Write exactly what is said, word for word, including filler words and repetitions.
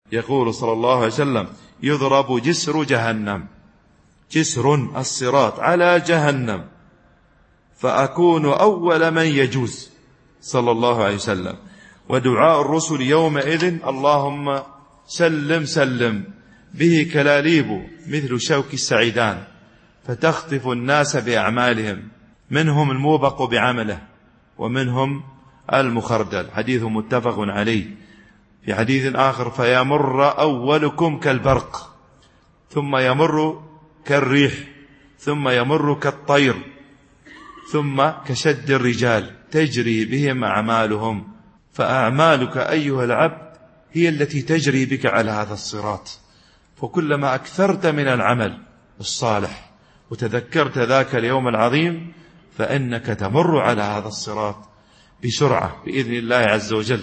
يقول صلى الله عليه وسلم: يضرب جسر جهنم، جسر الصراط على جهنم، فأكون أول من يجوز، صلى الله عليه وسلم. ودعاء الرسل يومئذ: اللهم سلم سلم، به كلاليب مثل شوك السعيدان، فتخطف الناس بأعمالهم، منهم الموبق بعمله ومنهم المخردل. حديث متفق عليه. في حديث آخر: فيمر أولكم كالبرق، ثم يمر كالريح، ثم يمر كالطير، ثم كشد الرجال، تجري بهم أعمالهم. فأعمالك أيها العبد هي التي تجري بك على هذا الصراط. فكلما أكثرت من العمل الصالح وتذكرت ذاك اليوم العظيم، فإنك تمر على هذا الصراط بسرعة بإذن الله عز وجل.